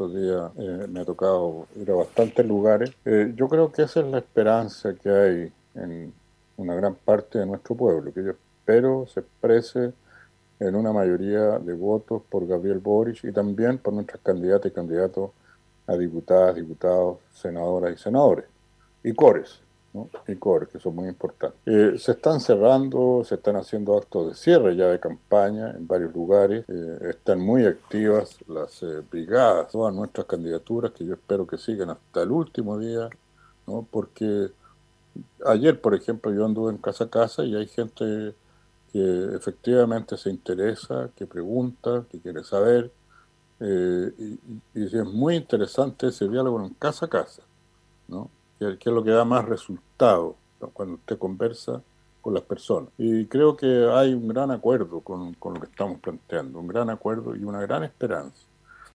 estos días me ha tocado ir a bastantes lugares. Yo creo que esa es la esperanza que hay en una gran parte de nuestro pueblo, que yo espero se exprese en una mayoría de votos por Gabriel Boric y también por nuestras candidatas y candidatos a diputadas, diputados, senadoras y senadores, y cores, ¿no? Y cores, que son muy importantes. Se están cerrando, se están haciendo actos de cierre ya de campaña en varios lugares, están muy activas las brigadas, todas nuestras candidaturas, que yo espero que sigan hasta el último día, ¿no? Porque ayer, por ejemplo, yo anduve en casa a casa y hay gente que efectivamente se interesa, que pregunta, que quiere saber, y es muy interesante ese diálogo en casa a casa, ¿no? Que es lo que da más resultado, ¿no? Cuando usted conversa con las personas. Y creo que hay un gran acuerdo con lo que estamos planteando, un gran acuerdo y una gran esperanza.